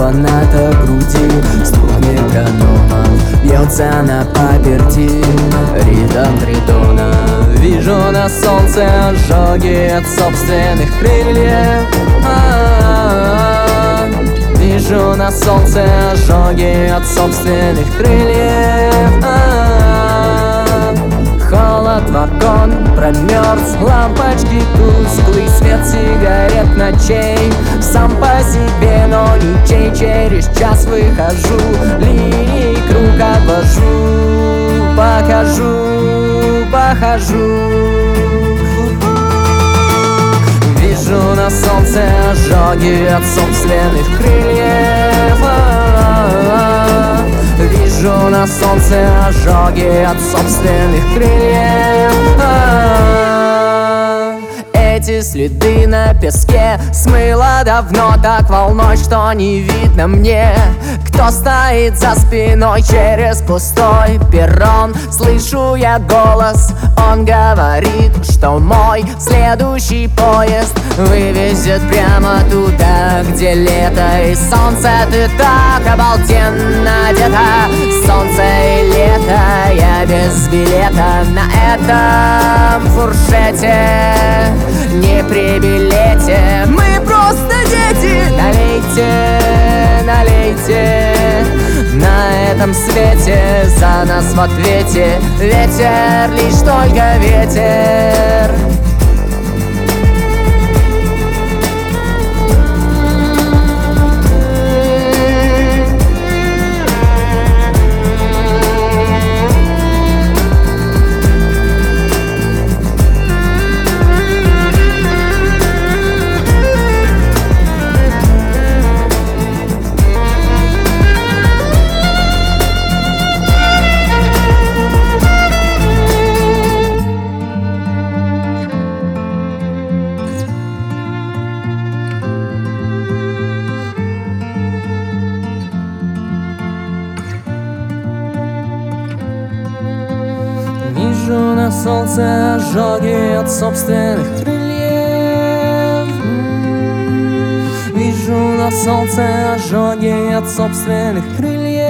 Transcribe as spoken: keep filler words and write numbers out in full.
фаната груди. Стук метронома бьется на паперти ритм тритона. Вижу на солнце ожоги от собственных крыльев. А-а-а. Вижу на солнце ожоги от собственных крыльев. А-а-а. Холод, вагон промерз, лампочки тусклый, свет сигарет ночей. Сам по себе, но ничей, через час выхожу, линии круг обвожу, покажу, похожу. Вижу на солнце ожоги от собственных крыльев. А-а-а. Вижу на солнце ожоги от собственных крыльев. А-а-а. Эти следы на песке смыло давно так волной, что не видно мне, кто стоит за спиной. Через пустой перрон слышу я голос, он говорит, что мой следующий поезд вывезет прямо туда, где лето и солнце. Ты так обалденно одета, солнце и лето, я без билета на этом фуршете, не при билете. Мы просто дети, налейте, налейте. На этом свете за нас в ответе ветер, лишь только ветер. Вижу на солнце ожоги от собственных крыльев. Вижу на солнце ожоги от собственных крыльев.